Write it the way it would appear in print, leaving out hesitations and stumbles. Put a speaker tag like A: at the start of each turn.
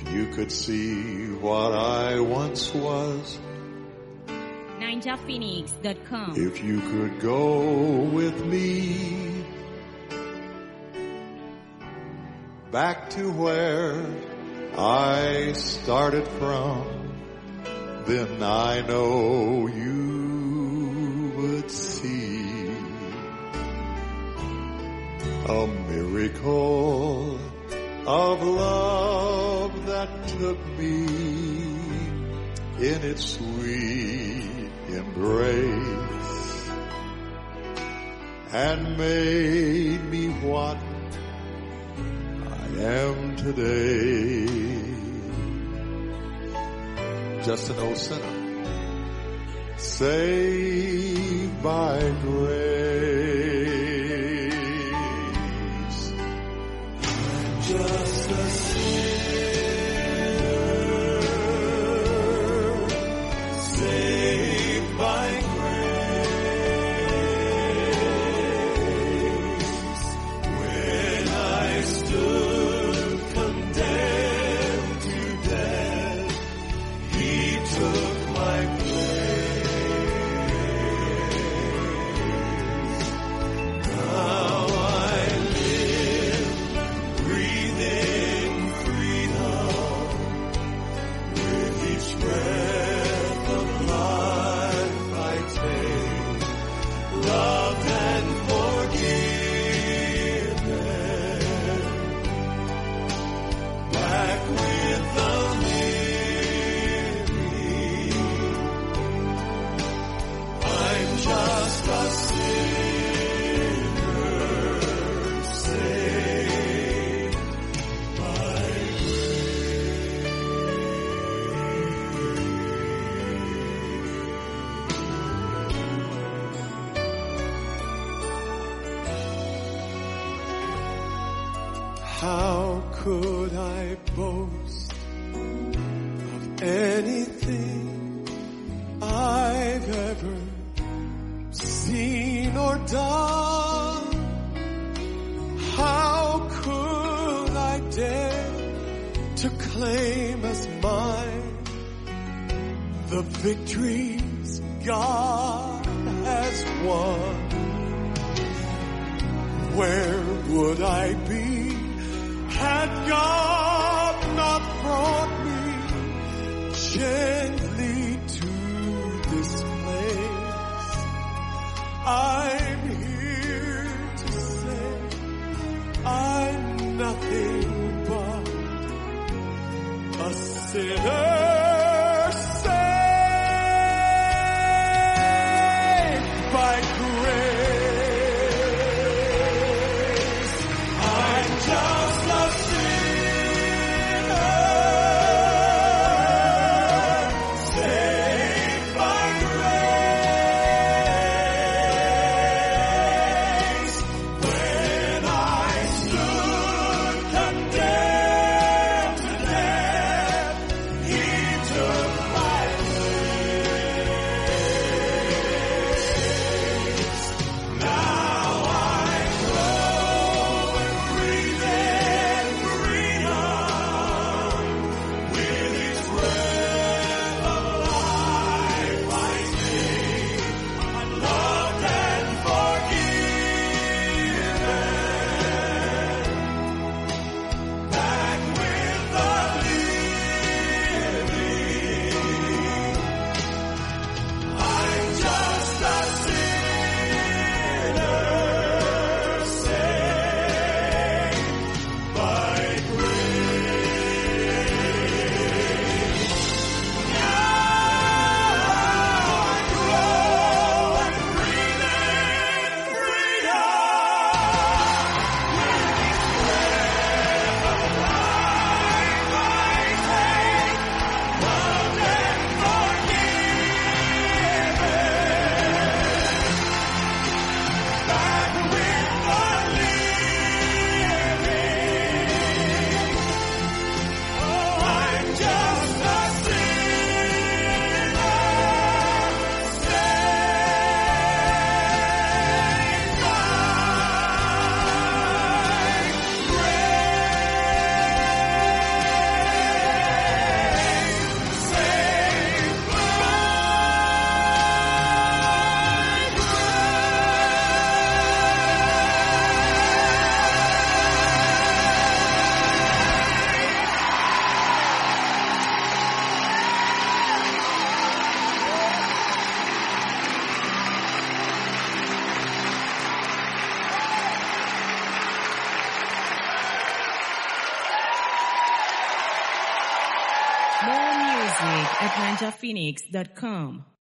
A: you could see what I once was,
B: ninjaphoenix.com.
A: if you could go with me back to where I started from, then I know you would see a miracle of love that took me in its sweet embrace and made me what I am today. Just an old sinner, saved by grace. I'm just a sinner, saved by grace. When I stood condemned to death, He took my place. Now I live, breathing freedom. With each breath of life I take, loved and forgiven. Back with the living, I'm just a sinner, saved by How could I boast of anything I've ever seen or done? How could I dare to claim as mine the victories God has won? Where would I be had God not brought me gently to this place? I'm here to say I'm nothing but a sinner saved by grace. I'm just a sinner saved by grace. When I stood condemned to death, He
B: at ninjaphoenix.com.